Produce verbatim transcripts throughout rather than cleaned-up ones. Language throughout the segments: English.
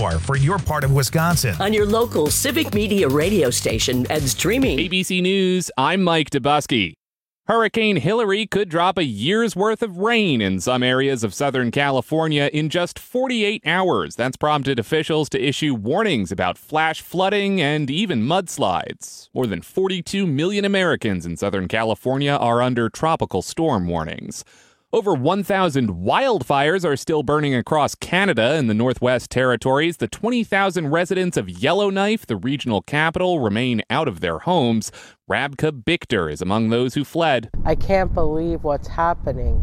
more for your part of Wisconsin. On your local Civic Media radio station and streaming. A B C News, I'm Mike Dubusky. Hurricane Hillary could drop a year's worth of rain in some areas of Southern California in just forty-eight hours. That's prompted officials to issue warnings about flash flooding and even mudslides. More than forty-two million Americans in Southern California are under tropical storm warnings. Over one thousand wildfires are still burning across Canada and the Northwest Territories. The twenty thousand residents of Yellowknife, the regional capital, remain out of their homes. Rabka Bichter is among those who fled. I can't believe what's happening.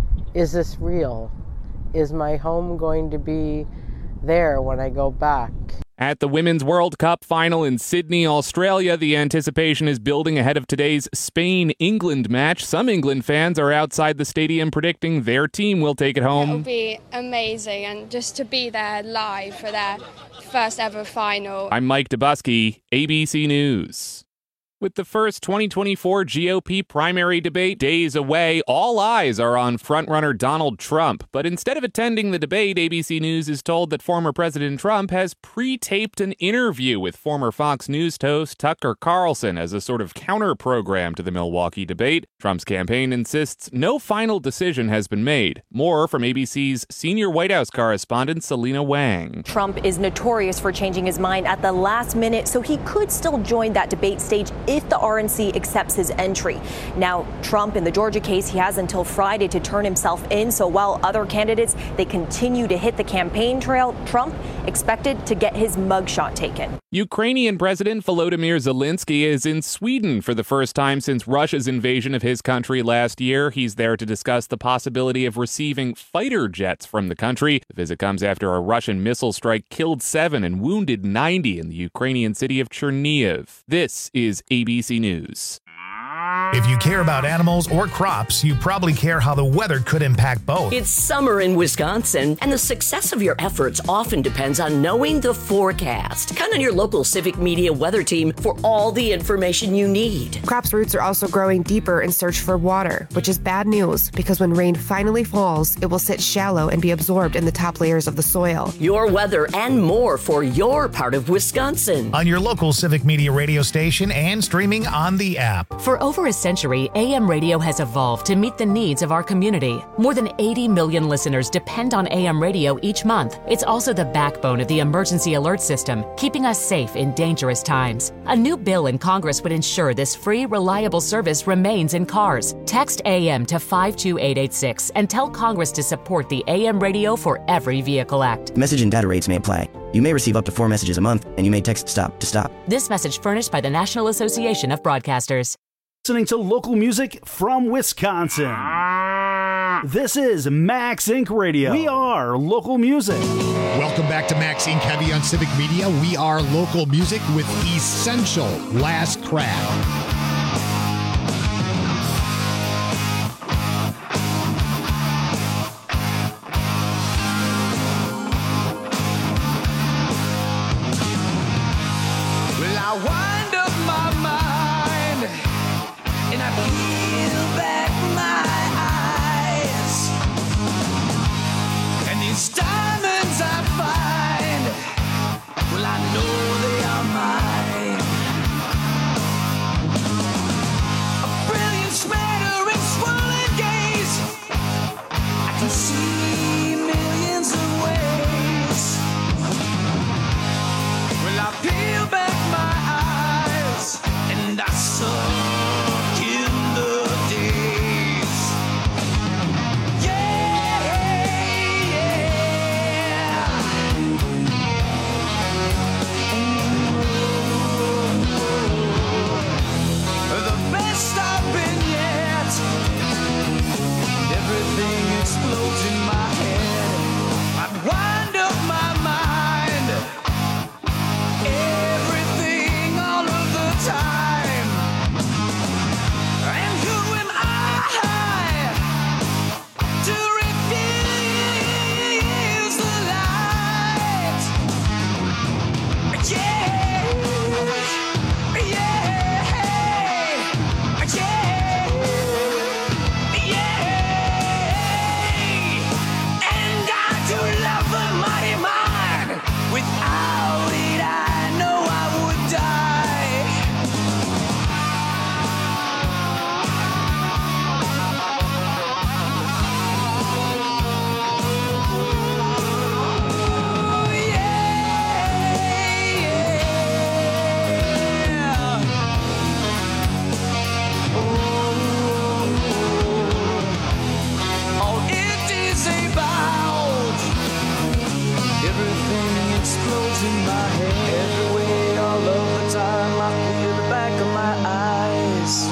Is this real? Is my home going to be there when I go back? At the Women's World Cup final in Sydney, Australia, the anticipation is building ahead of today's Spain-England match. Some England fans are outside the stadium predicting their team will take it home. It'll be amazing, and just to be there live for their first ever final. I'm Mike Dubusky, A B C News. With the first twenty twenty-four G O P primary debate days away, all eyes are on frontrunner Donald Trump. But instead of attending the debate, A B C News is told that former President Trump has pre-taped an interview with former Fox News host Tucker Carlson as a sort of counter-program to the Milwaukee debate. Trump's campaign insists no final decision has been made. More from A B C's senior White House correspondent Selena Wang. Trump is notorious for changing his mind at the last minute, so he could still join that debate stage if the R N C accepts his entry. Now, Trump, in the Georgia case, he has until Friday to turn himself in. So while other candidates, they continue to hit the campaign trail, Trump expected to get his mugshot taken. Ukrainian President Volodymyr Zelensky is in Sweden for the first time since Russia's invasion of his country last year. He's there to discuss the possibility of receiving fighter jets from the country. The visit comes after a Russian missile strike killed seven and wounded ninety in the Ukrainian city of Chernihiv. This is A B C News. If you care about animals or crops, you probably care how the weather could impact both. It's summer in Wisconsin, and the success of your efforts often depends on knowing the forecast. Count on your local Civic Media weather team for all the information you need. Crops' roots are also growing deeper in search for water, which is bad news because when rain finally falls, it will sit shallow and be absorbed in the top layers of the soil. Your weather and more for your part of Wisconsin. On your local Civic Media radio station and streaming on the app. For over a century, A M radio has evolved to meet the needs of our community. More than eighty million listeners depend on A M radio each month. It's also the backbone of the emergency alert system, keeping us safe in dangerous times. A new bill in Congress would ensure this free, reliable service remains in cars. Text A M to five two eight eight six and tell Congress to support the A M Radio for Every Vehicle Act. Message and data rates may apply. You may receive up to four messages a month, and you may text STOP to stop. This message furnished by the National Association of Broadcasters. Listening to local music from Wisconsin. This is Max Incorporated. Radio. We are local music. Welcome back to Max Incorporated. Heavy on Civic Media. We are local music with Essential Last Crab. Diamonds I find, well I know they are mine. A brilliant smattering, swollen gaze, I can see millions of ways. Well I peel back my eyes. explodes in my head. Every way, all of the time, I feel the back of my eyes.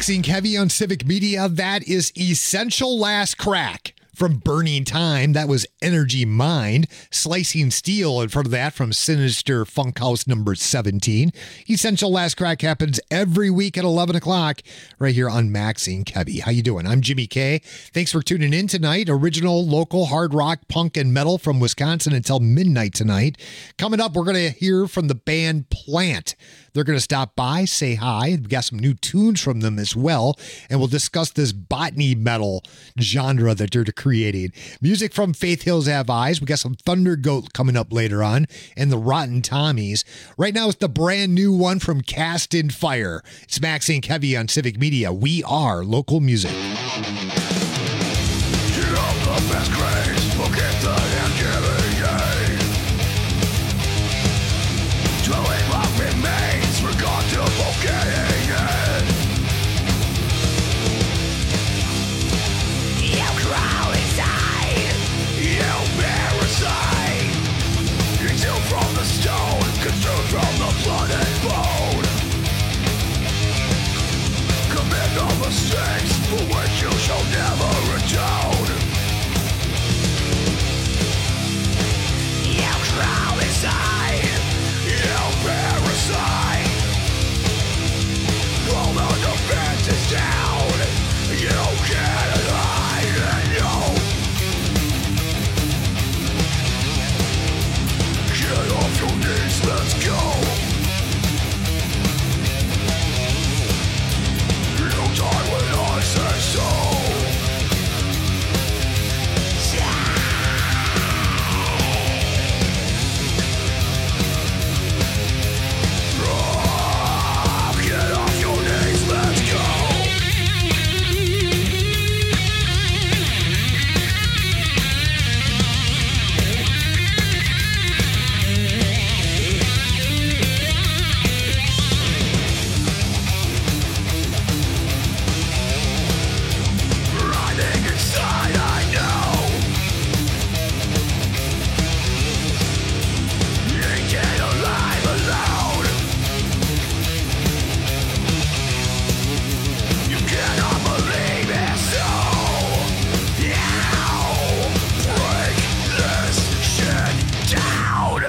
Maxing Heavy on Civic Media. That is Essential Last Crack from Burning Time. That was Energy Mind. Slicing Steel in front of that from Sinister Funkhouse number seventeen. Essential Last Crack happens every week at eleven o'clock right here on Maxing Heavy. How you doing? I'm Jimmy K. Thanks for tuning in tonight. Original, local, hard rock, punk, and metal from Wisconsin until midnight tonight. Coming up, we're going to hear from the band Plant. They're going to stop by, say hi. We've got some new tunes from them as well. And we'll discuss this botany metal genre that they're creating. Music from Faith Hills Have Eyes. We got some Thunder Goat coming up later on. And the Rotten Tommies. Right now it's the brand new one from Cast in Fire. It's Maxing Heavy on Civic Media. We are local music. From the blood and bone, commit no mistakes for which you shall never atone. You crawl inside, you parasite. All the defenses down, you can't hide and you get off your knees, let's go. You die when I say so. Get off your knees, let's go. Running inside, I know. You get alive alone. You cannot believe it, so now break this shit down.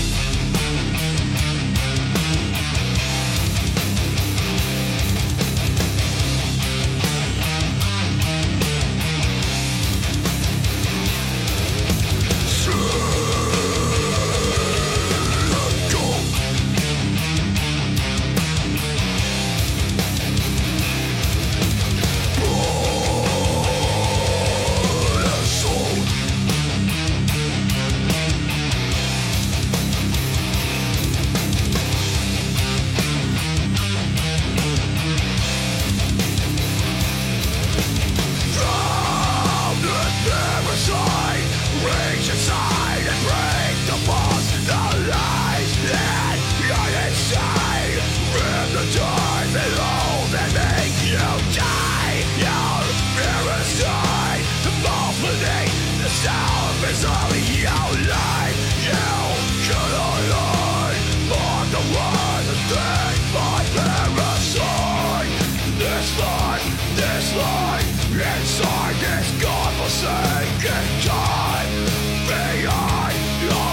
From this parasite, reach inside and break the bonds, the lies that lie inside. Rip the ties that hold and make you die. You're parasite, muffling the surface of your life. You cannot hide on the one thing by parasite. This life, this life, inside this godforsaken time, behind your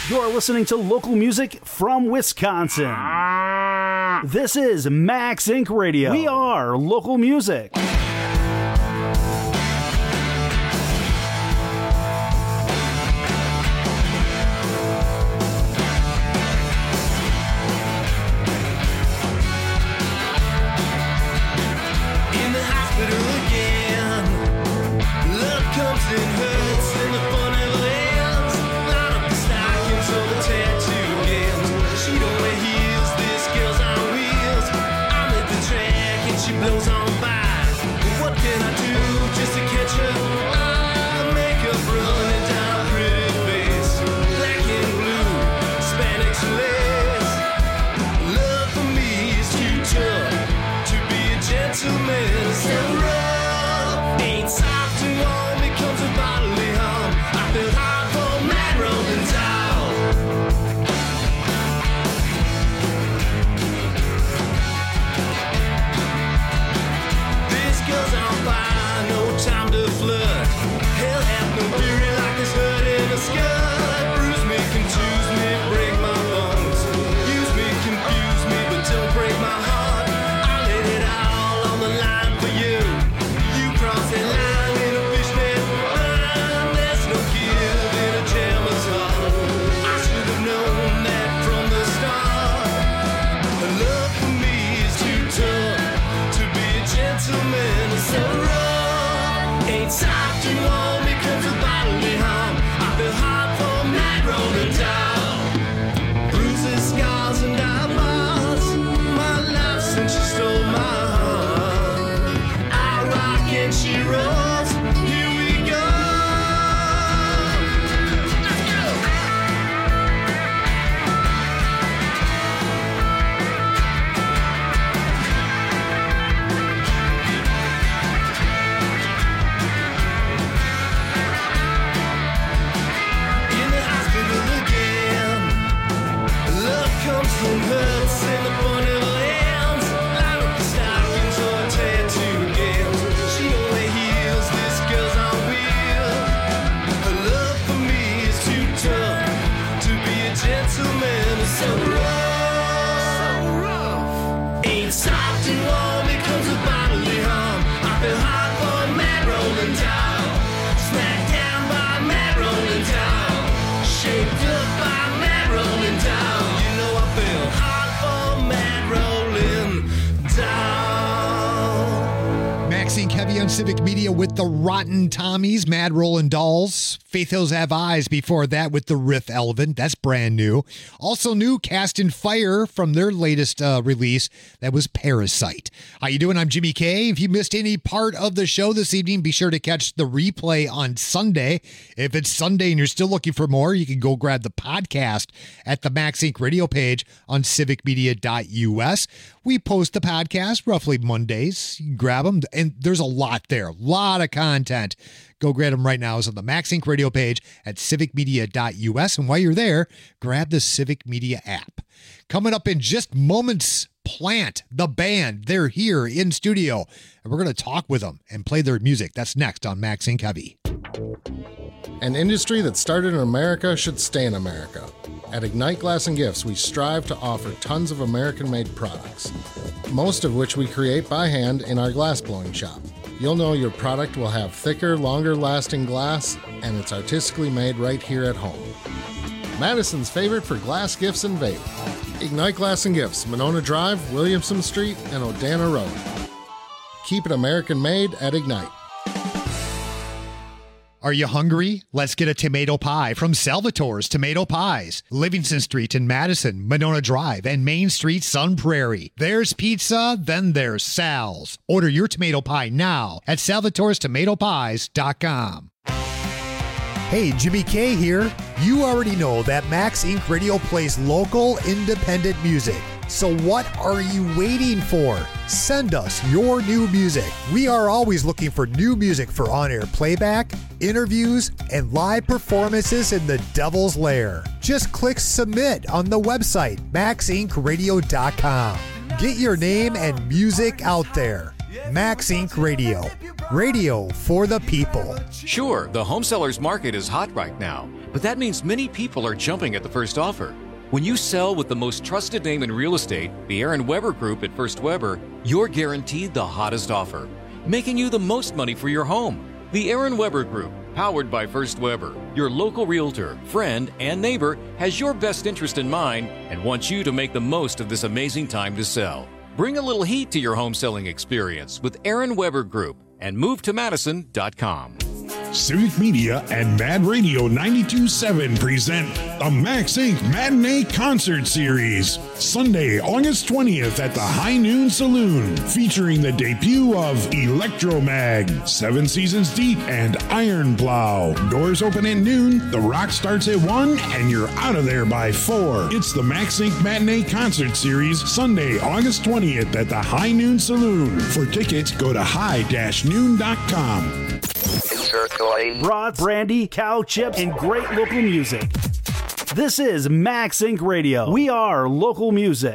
You're listening to local music from Wisconsin. This is Max Inc Radio. We are local music. Civic Media with the Rotten Tommies, Mad Rollin' Dolls. Faith Hills Have Eyes before that with the Riff Elven. That's brand new. Also new, Cast in Fire from their latest uh, release. That was Parasite. How you doing? I'm Jimmy K. If you missed any part of the show this evening, be sure to catch the replay on Sunday. If it's Sunday and you're still looking for more, you can go grab the podcast at the Max Inc radio page on civic media dot U S. We post the podcast roughly Mondays. You can grab them, and there's a lot there. A lot of content. Go grab them right now. It's on the Max Inc radio page at civic media dot U S. And while you're there, grab the Civic Media app. Coming up in just moments, Plant, the band. They're here in studio, and we're going to talk with them and play their music. That's next on Max Inc Heavy. An industry that started in America should stay in America. At Ignite Glass and Gifts, we strive to offer tons of American-made products, most of which we create by hand in our glass blowing shop. You'll know your product will have thicker, longer-lasting glass, and it's artistically made right here at home. Madison's favorite for glass gifts and vape. Ignite Glass and Gifts, Monona Drive, Williamson Street, and Odana Road. Keep it American-made at Ignite. Are you hungry? Let's get a tomato pie from Salvatore's Tomato Pies. Livingston Street in Madison, Monona Drive, and Main Street, Sun Prairie. There's pizza, then there's Sal's. Order your tomato pie now at salvatores tomato pies dot com. Hey, Jimmy K here. You already know that Max Inc Radio plays local, independent music. So what are you waiting for? Send us your new music. We are always looking for new music for on-air playback, interviews, and live performances in the Devil's Lair. Just click submit on the website, max inc radio dot com. Get your name and music out there. Max Inc Radio. Radio for the people. Sure, the home sellers market is hot right now. but that means many people are jumping at the first offer. When you sell with the most trusted name in real estate, the Aaron Weber Group at First Weber, you're guaranteed the hottest offer, making you the most money for your home. The Aaron Weber Group, powered by First Weber, your local realtor, friend, and neighbor, has your best interest in mind and wants you to make the most of this amazing time to sell. Bring a little heat to your home selling experience with Aaron Weber Group and move to madison dot com. Civic Media and Mad Radio ninety-two point seven present the Max Incorporated. Matinee Concert Series, Sunday, August twentieth at the High Noon Saloon, featuring the debut of Electromag, Seven Seasons Deep, and Iron Plow. Doors open at noon, the rock starts at one, and you're out of there by four. It's the Max Incorporated. Matinee Concert Series, Sunday, August twentieth at the High Noon Saloon. For tickets, go to high dash noon dot com. Brats, brandy, cow chips, and great local music. This is Max Incorporated. Radio. We are local music.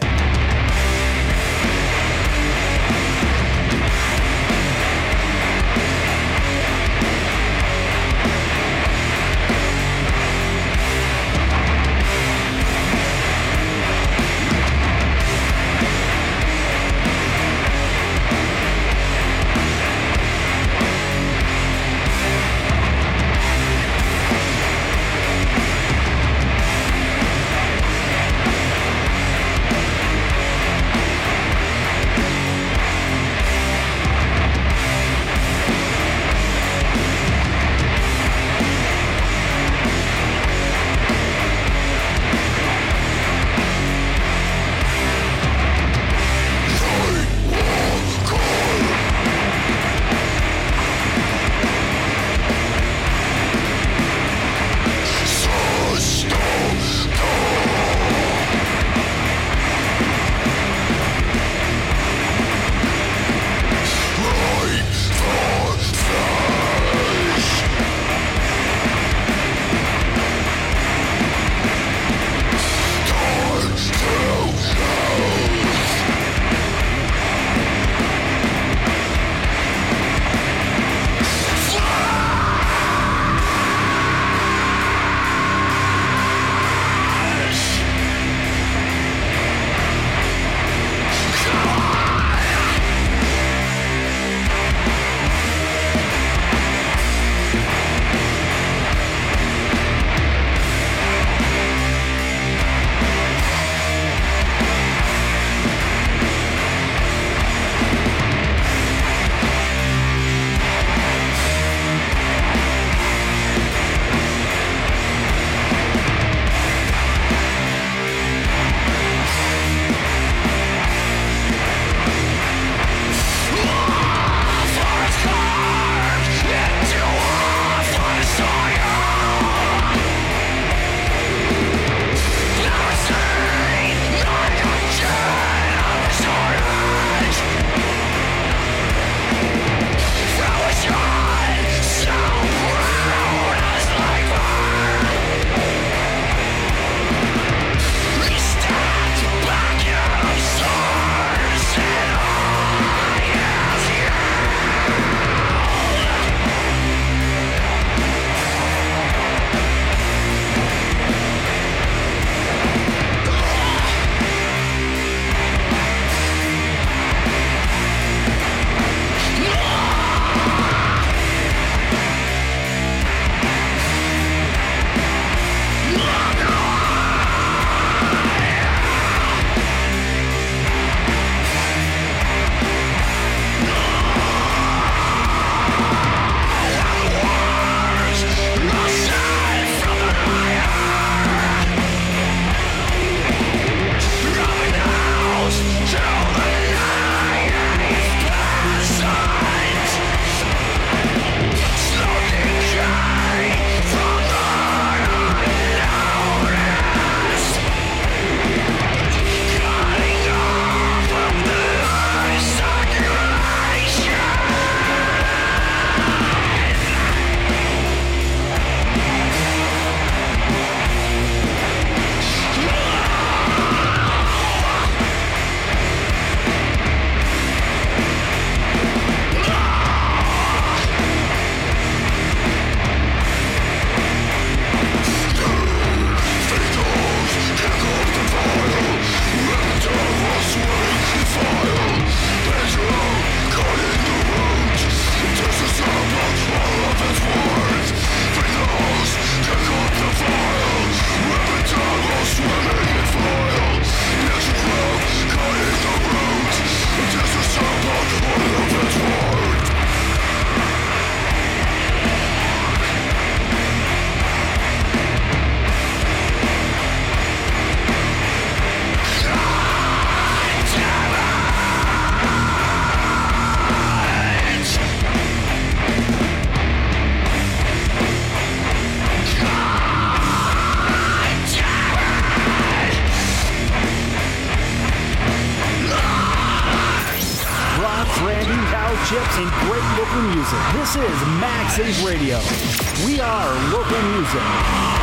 chips, and great local music. This is Max Inc Radio. We are local music.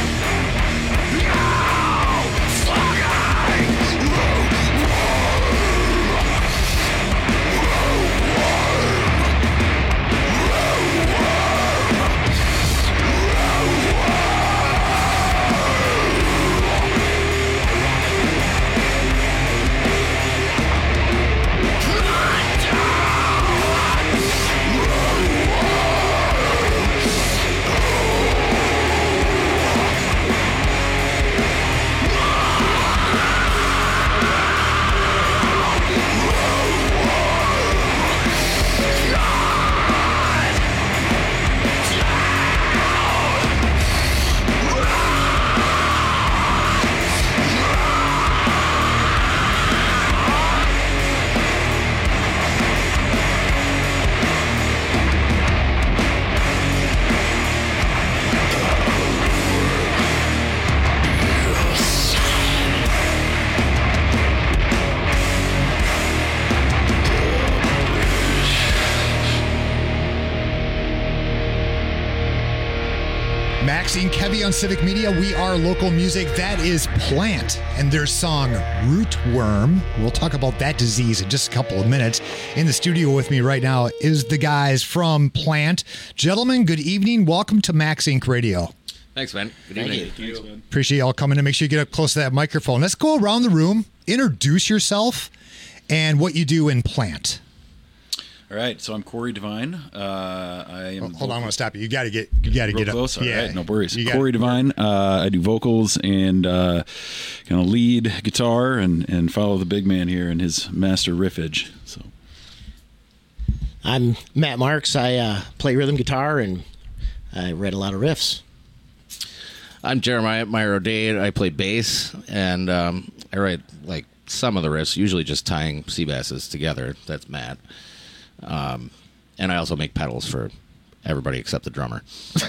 Maxine Kevy on Civic Media. We are local music. That is Plant and their song Rootworm. We'll talk about that disease in just a couple of minutes. In the studio with me right now is the guys from Plant. Gentlemen, good evening. Welcome to Max Inc Radio. Thanks, man. Good Thank evening. you. Thanks, man. Appreciate y'all coming to make sure you get up close to that microphone. Let's go around the room, introduce yourself and what you do in Plant. All right, so I'm Corey Devine. Uh, I am. Oh, hold on, I'm gonna stop you. You got to get. You got to get up. Close. All yeah, right, no worries. You Corey Devine. Uh, I do vocals and uh, kind of lead guitar and, and follow the big man here in his master riffage. So I'm Matt Marks. I uh, play rhythm guitar and I write a lot of riffs. I'm Jeremiah Meyer O'Day. I play bass and um, I write like some of the riffs, usually just tying sea basses together. That's Matt. Um, and I also make pedals for everybody except the drummer.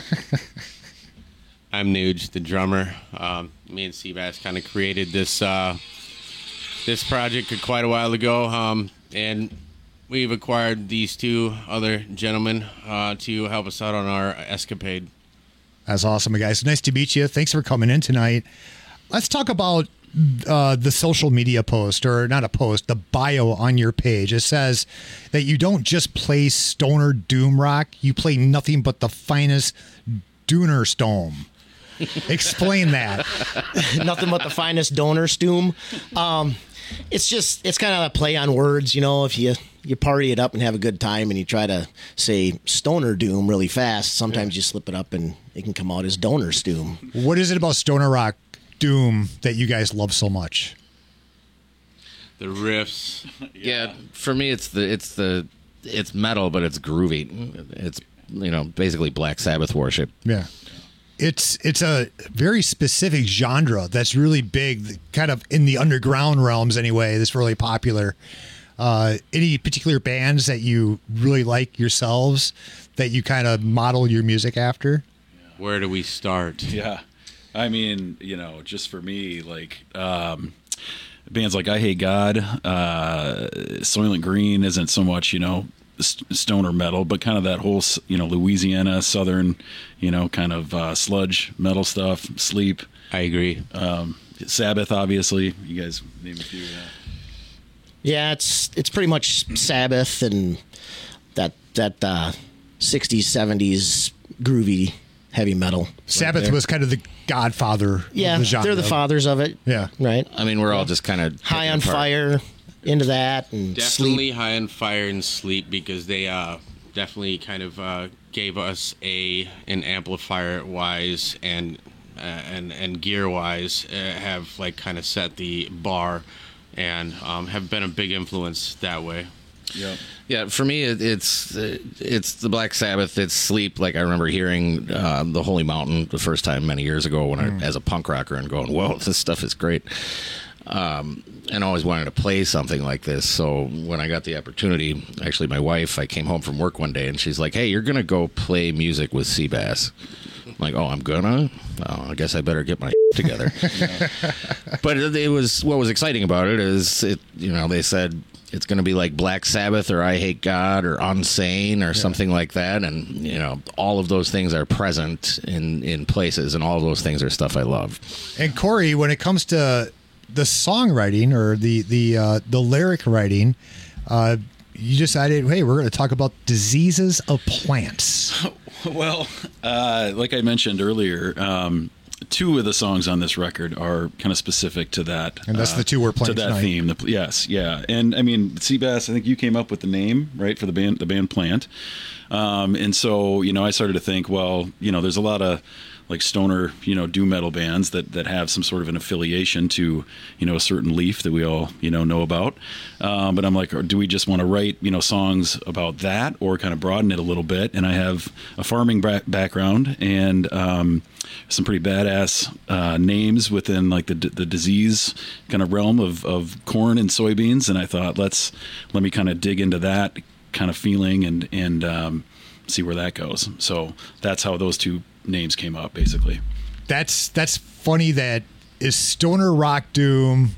I'm Nuge, the drummer. Um, me and Seabass kind of created this uh, this project quite a while ago, um, and we've acquired these two other gentlemen uh, to help us out on our escapade. That's awesome, guys. Nice to meet you. Thanks for coming in tonight. Let's talk about uh, the social media post, or not a post, the bio on your page. It says that you don't just play stoner doom rock, you play nothing but the finest Dooner Stome. Explain that. Nothing but the finest donor stoom. Um, it's just, it's kind of a play on words, you know, if you, you party it up and have a good time and you try to say stoner doom really fast, sometimes you slip it up and it can come out as donor stoom. What is it about stoner rock doom that you guys love so much? The riffs. Yeah, for me, it's the it's the it's metal, but it's groovy. It's, you know, basically Black Sabbath worship. Yeah. It's it's a very specific genre that's really big, kind of in the underground realms anyway, that's really popular. Uh, any particular bands that you really like yourselves that you kind of model your music after? Where do we start? Yeah. I mean, you know, just for me, like um, bands like I Hate God, uh, Soylent Green isn't so much, you know, st- stoner metal, but kind of that whole, you know, Louisiana, Southern, you know, kind of uh, sludge metal stuff, Sleep. I agree. Um, Sabbath, obviously. You guys name a few. Yeah. Yeah, it's it's pretty much Sabbath and that, that uh, sixties, seventies groovy heavy metal. Sabbath right was kind of the godfather yeah, of the genre. They're the fathers of it. Yeah. Right. I mean, we're all just kind of High on Fire, into that, and Definitely Sleep. High on Fire and Sleep, because they uh, definitely kind of uh, gave us a an amplifier wise and uh, and and gear wise uh, have like kind of set the bar and um, have been a big influence that way. Yeah. Yeah, for me, it, it's it's the Black Sabbath. It's Sleep. Like I remember hearing uh, the Holy Mountain the first time many years ago when Mm. I, as a punk rocker, and going, "Whoa, this stuff is great." Um, and always wanted to play something like this. So when I got the opportunity, actually, my wife, I came home from work one day and she's like, "Hey, you're gonna go play music with Seabass." I'm like, "Oh, I'm gonna? Oh, I guess I better get my together." But it, it was what was exciting about it is it. You know, they said, it's going to be like Black Sabbath or I Hate God or Unsane or yeah. something like that. And, you know, all of those things are present in, in places, and all of those things are stuff I love. And Corey, when it comes to the songwriting or the, the, uh, the lyric writing, uh, you decided, hey, we're going to talk about diseases of plants. Well, uh, like I mentioned earlier, um, two of the songs on this record are kind of specific to that. And that's uh, the two we're playing to that tonight. theme. The, yes, yeah. And I mean, Seabass, I think you came up with the name, right, for the band, the band Plant. Um, and so, you know, I started to think, well, you know, there's a lot of like stoner, you know, doom metal bands that, that have some sort of an affiliation to, you know, a certain leaf that we all, you know, know about. Um, but I'm like, do we just want to write, you know, songs about that, or kind of broaden it a little bit? And I have a farming bra- background and um, some pretty badass uh, names within like the the disease kind of realm of, of corn and soybeans. And I thought, let's, let me kind of dig into that kind of feeling and, and um, see where that goes. So that's how those two names came up, basically. That's that's funny. That is stoner rock doom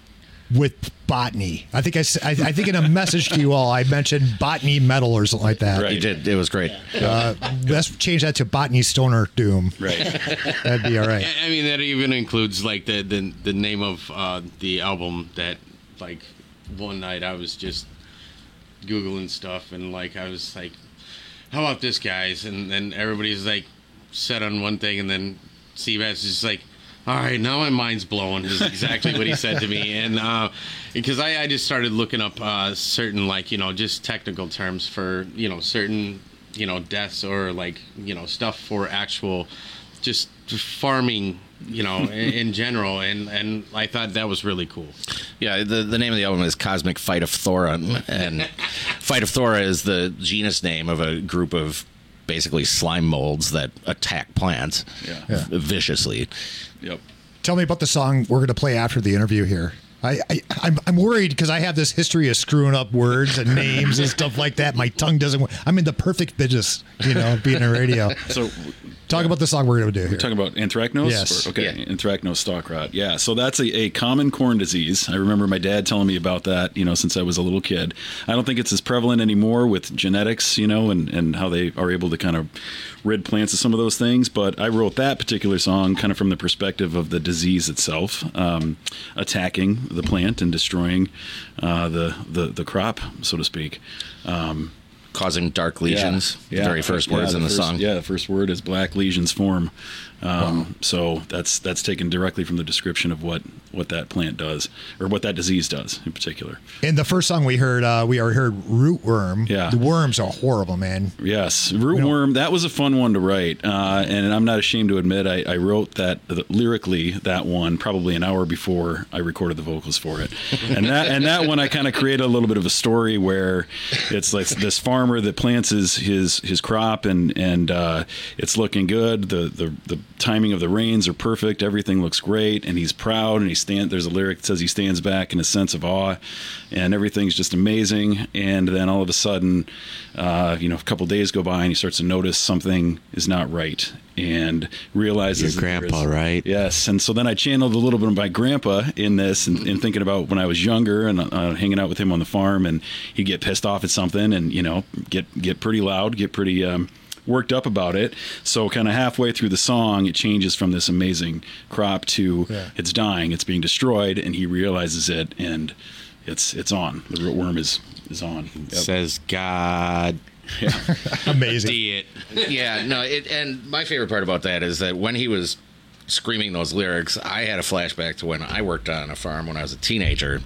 with botany. I think I, I, I think in a message to you all, I mentioned botany metal or something like that. Right. You did. It was great. Uh, let's change that to botany stoner doom. Right. That'd be all right. I mean, that even includes like the the, the name of uh, the album. That like one night I was just Googling stuff, and like I was like, how about this, guys? And then everybody's like set on one thing, and then Seabass is just like, all right, now my mind's blowing, is exactly what he said to me. And uh, because I, I just started looking up uh, certain, like, you know, just technical terms for, you know, certain, you know, deaths or like, you know, stuff for actual just farming, you know, in, in general. And, and I thought that was really cool. Yeah, the, the name of the album is Cosmic Phytophthora, and Phytophthora is the genus name of a group of basically slime molds that attack plants yeah. Yeah. viciously. Yep. Tell me about the song we're going to play after the interview here. I, I I'm I'm worried because I have this history of screwing up words and names and stuff like that. My tongue doesn't work. I'm in the perfect business, you know, being a radio. So talk yeah. about the song we're going to do here. We're talking about anthracnose? Yes. Or, okay, yeah. anthracnose stalk rot. Yeah, so that's a, a common corn disease. I remember my dad telling me about that, you know, since I was a little kid. I don't think it's as prevalent anymore with genetics, you know, and, and how they are able to kind of rid plants of some of those things. But I wrote that particular song kind of from the perspective of the disease itself, um, attacking the plant and destroying uh, the, the, the crop, so to speak. Um, Causing dark lesions. Yeah, the very first yeah, words the in the first, song. Yeah, the first word is black lesions form. Um, wow. So that's that's taken directly from the description of what, what that plant does, or what that disease does in particular. In the first song we heard, uh, we already heard rootworm. Yeah. The worms are horrible, man. Yes, rootworm, that was a fun one to write. Uh, and I'm not ashamed to admit I, I wrote that uh, lyrically, that one, probably an hour before I recorded the vocals for it. And that and that one I kind of created a little bit of a story where it's like this farmer that plants his his, his crop, and, and uh, it's looking good. The, the, the timing of the rains are perfect. Everything looks great, and he's proud, and he stand. There's a lyric that says he stands back in a sense of awe, and everything's just amazing. And then all of a sudden, uh, you know, a couple days go by, and he starts to notice something is not right, and realizes your grandpa, is, right? Yes. And so then I channeled a little bit of my grandpa in this, and, and thinking about when I was younger and uh, hanging out with him on the farm, and he'd get pissed off at something, and you know, get get pretty loud, get pretty. Um, worked up about it. So kind of halfway through the song, it changes from this amazing crop to yeah. it's dying, it's being destroyed, and he realizes it, and it's it's on. The rootworm is is on. Yep. It says God. Yeah. Amazing. See it. Yeah, no, it, and my favorite part about that is that when he was screaming those lyrics, I had a flashback to when I worked on a farm when I was a teenager,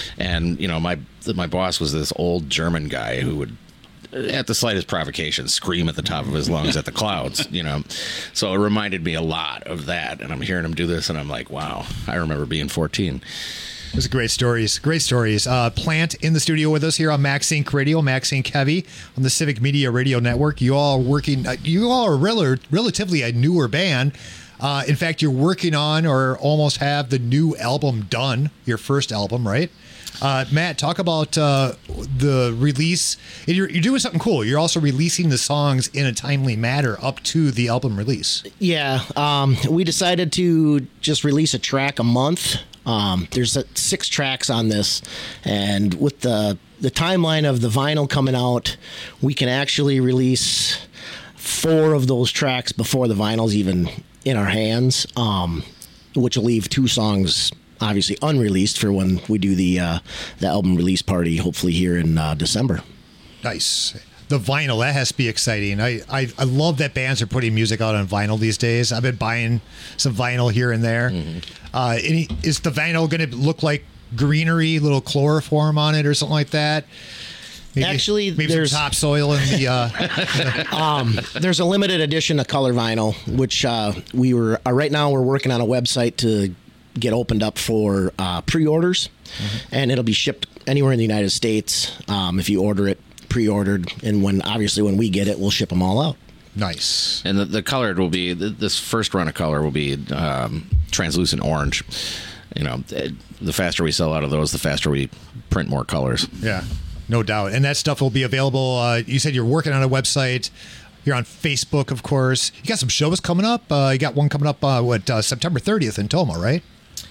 and you know, my my boss was this old German guy who would, at the slightest provocation, scream at the top of his lungs at the clouds, you know. So it reminded me a lot of that, and I'm hearing him do this, and I'm like, wow, I remember being fourteen. Those are great stories. Great stories. Uh, Plant in the studio with us here on MaxSync Radio, MaxSync Heavy on the Civic Media Radio Network. You all are working. Uh, you all are rel- relatively a newer band. Uh, in fact, you're working on or almost have the new album done. Your first album, right? Uh, Matt, talk about uh, the release. You're, you're doing something cool. You're also releasing the songs in a timely manner up to the album release. Yeah, um, we decided to just release a track a month Um, there's uh, six tracks on this, and with the the timeline of the vinyl coming out, we can actually release four of those tracks before the vinyl's even in our hands, um, which will leave two songs obviously unreleased for when we do the uh, the album release party, hopefully here in uh, December. Nice. The vinyl, that has to be exciting. I, I, I love that bands are putting music out on vinyl these days. I've been buying some vinyl here and there. Mm-hmm. Uh, any, is the vinyl going to look like greenery, little chloroform on it or something like that? Maybe, Actually, maybe there's some topsoil in the. Uh, um, there's a limited edition of color vinyl, which uh, we were uh, right now we're working on a website to get opened up for uh, pre-orders, mm-hmm. and it'll be shipped anywhere in the United States um, if you order it pre-ordered, and when obviously when we get it, we'll ship them all out. Nice. And the, the colored will be this first run of color will be um, translucent orange. You know, the faster we sell out of those, the faster we print more colors. Yeah, no doubt. And that stuff will be available. Uh, you said you're working on a website. You're on Facebook, of course. You got some shows coming up. Uh, you got one coming up, uh, what, uh, September thirtieth in Tomah, right?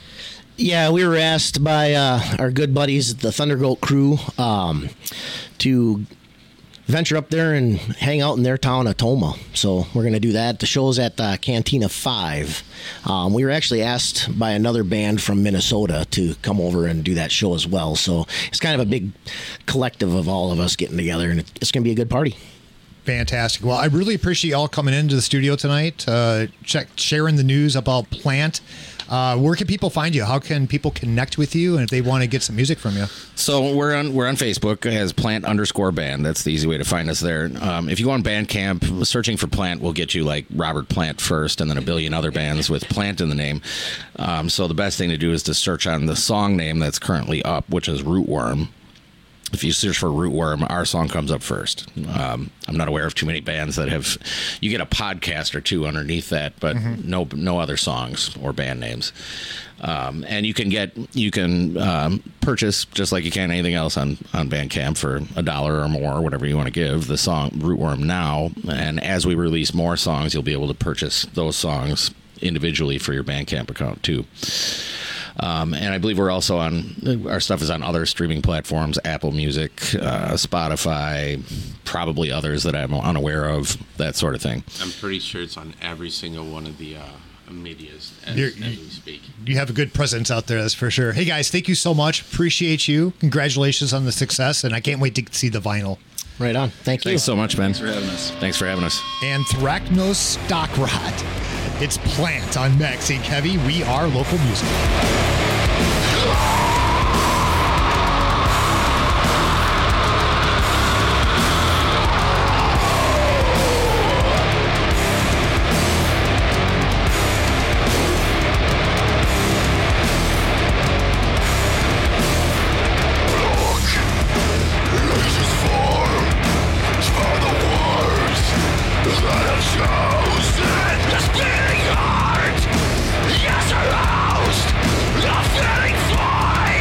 Yeah, we were asked by uh, our good buddies, the Thundergoat crew, um, to venture up there and hang out in their town of Tomah. So we're going to do that. The show's at uh, Cantina five. Um, we were actually asked by another band from Minnesota to come over and do that show as well. So it's kind of a big collective of all of us getting together, and it's going to be a good party. Fantastic. Well, I really appreciate y'all coming into the studio tonight, uh, check, sharing the news about Plant. Uh, where can people find you? How can people connect with you, and if they want to get some music from you? So we're on we're on Facebook as Plant underscore band. That's the easy way to find us there. Um, if you go on Bandcamp, searching for Plant will get you like Robert Plant first, and then a billion other bands with Plant in the name. Um, so the best thing to do is to search on the song name that's currently up, which is Rootworm. If you search for Rootworm, our song comes up first. Um, I'm not aware of too many bands that have. You get a podcast or two underneath that, but mm-hmm. no no other songs or band names. Um, and you can get you can um, purchase just like you can anything else on on Bandcamp for a dollar or more, whatever you want to give the song Rootworm now. And as we release more songs, you'll be able to purchase those songs individually for your Bandcamp account too. Um, and I believe we're also on, our stuff is on other streaming platforms, Apple Music, uh, Spotify, probably others that I'm unaware of, that sort of thing. I'm pretty sure it's on every single one of the uh, medias as, You're, as we speak. You have a good presence out there, that's for sure. Hey guys, thank you so much. Appreciate you. Congratulations on the success, and I can't wait to see the vinyl. Right on. Thank you. Thanks so much, man. Thanks for having us. Thanks for having us. Anthracnose Stock Rot. It's Plant on Max Inc Heavy. We are local music. Yes, aroused, a feeling fly.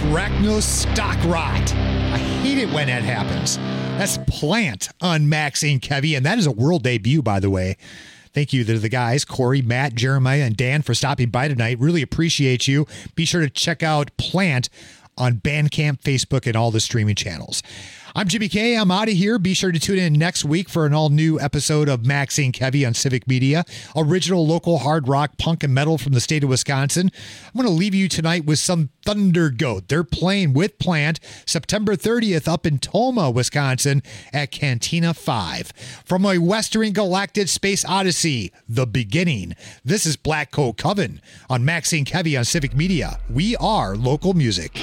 anthracnose stock rot. I hate it when that happens. That's Plant on Maxine Kevy, and that is a world debut, by the way. Thank you to the guys, Corey, Matt, Jeremiah, and Dan for stopping by tonight. Really appreciate you. Be sure to check out Plant on Bandcamp, Facebook, and all the streaming channels. I'm Jimmy K. I'm out of here. Be sure to tune in next week for an all-new episode of Maxine Kevy on Civic Media, original local hard rock, punk, and metal from the state of Wisconsin. I'm going to leave you tonight with some Thunder Goat. They're playing with Plant September thirtieth up in Toma, Wisconsin at Cantina five. From a Western Galactic Space Odyssey, The Beginning, this is Black Coat Coven on Maxine Kevy on Civic Media. We are local music.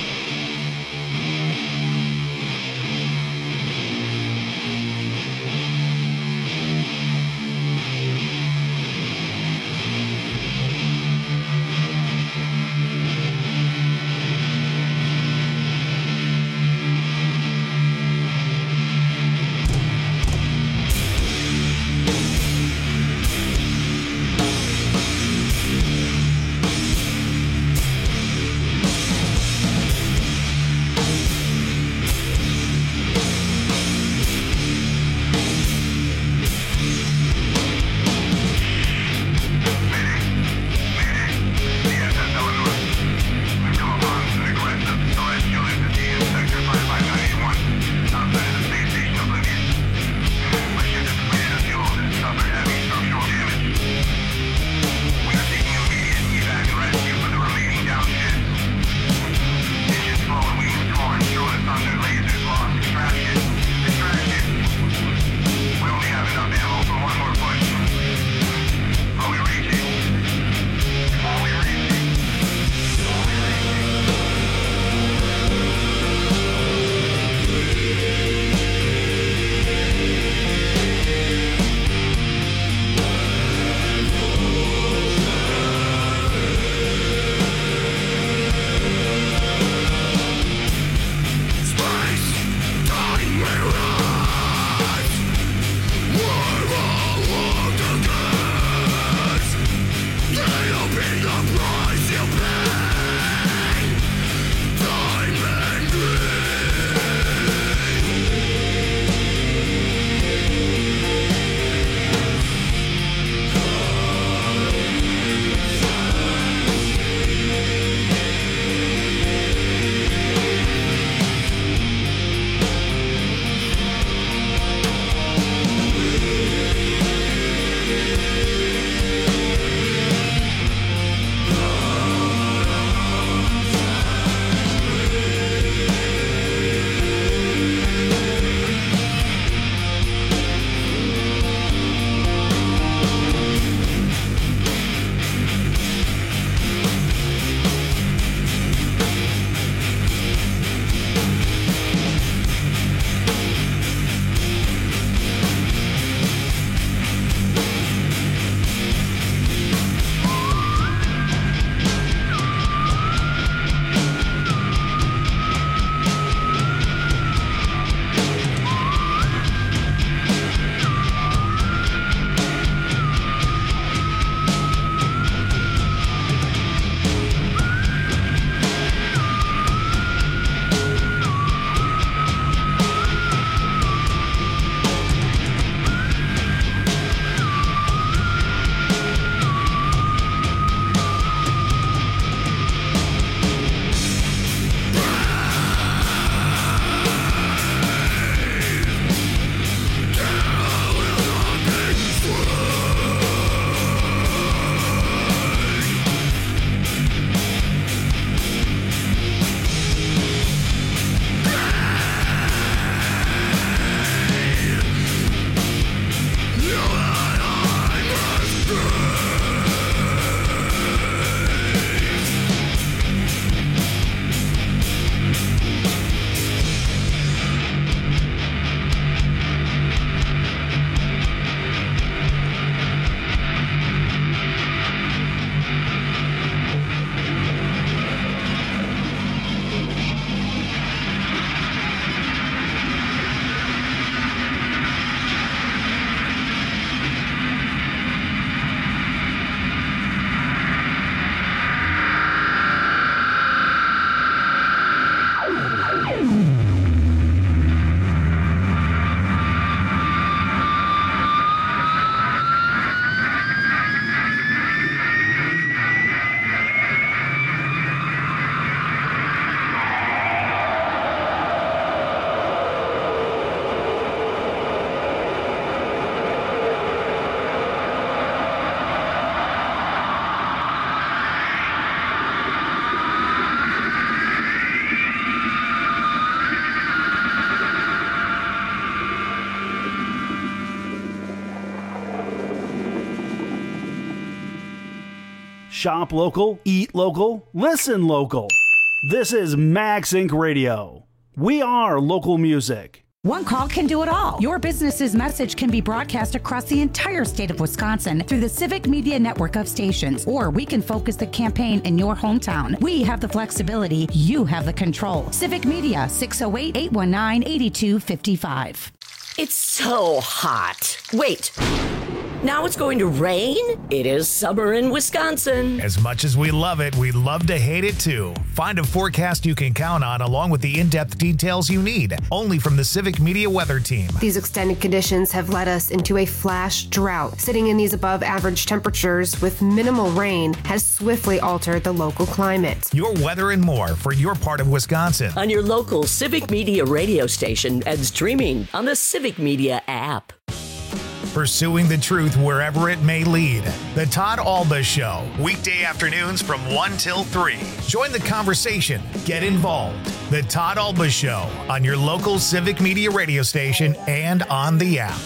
Shop local, eat local, listen local. This is Max Incorporated. Radio. We are local music. One call can do it all. Your business's message can be broadcast across the entire state of Wisconsin through the Civic Media network of stations, or we can focus the campaign in your hometown. We have the flexibility. You have the control. Civic Media, six oh eight, eight one nine, eight two five five. It's so hot. Wait. Now it's going to rain? It is summer in Wisconsin. As much as we love it, we love to hate it too. Find a forecast you can count on along with the in-depth details you need, only from the Civic Media Weather Team. These extended conditions have led us into a flash drought. Sitting in these above average temperatures with minimal rain has swiftly altered the local climate. Your weather and more for your part of Wisconsin. On your local Civic Media radio station and streaming on the Civic Media app. Pursuing the truth wherever it may lead. The Todd Alba Show, weekday afternoons from one till three. Join the conversation. Get involved. The Todd Alba Show on your local Civic Media radio station and on the app.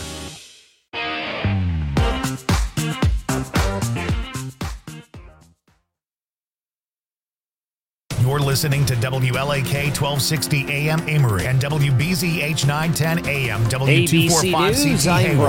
You're listening to W L A K twelve sixty A M Amory and W B Z H nine ten A M W two forty-five C T Hayward.